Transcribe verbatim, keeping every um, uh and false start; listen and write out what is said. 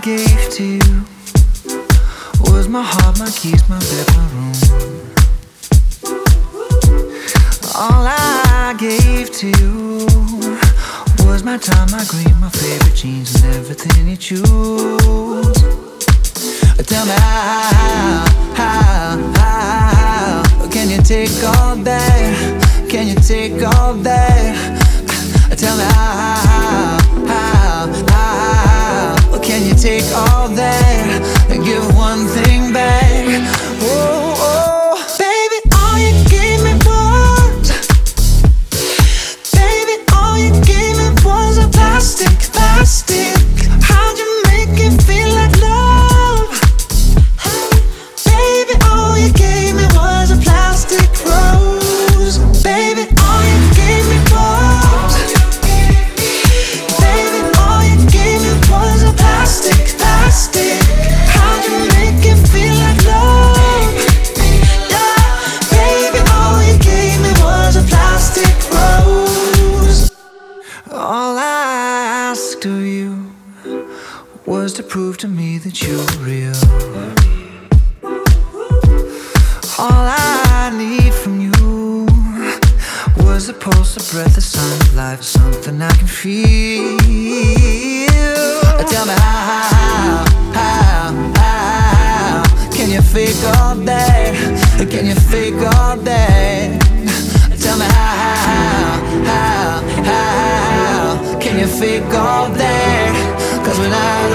gave to you was my heart, my keys, my bed, my room. All I gave to you was my time, my green, my favorite jeans, and everything you choose. Tell me how, how, how, how can you take all that? Can you take all that? Tell me how, how, how, how can you take all that and give one thing back? Oh, oh, baby, all you gave me was, baby, all you gave me was a plastic, plastic. How'd you make it feel like love? Baby, all you gave me was a plastic rose. Baby, all you gave me was, baby, all you gave me was a plastic, plastic. How'd you make it feel like love? Yeah, baby, all you gave me was a plastic rose. All I asked of you was to prove to me that you're real. All I need from you was the pulse, the breath, the sign of life, something I can feel. Tell me how, how, how can you fake all that? Can you fake all that? Tell me how, how, how can you fake all that? 'Cause when I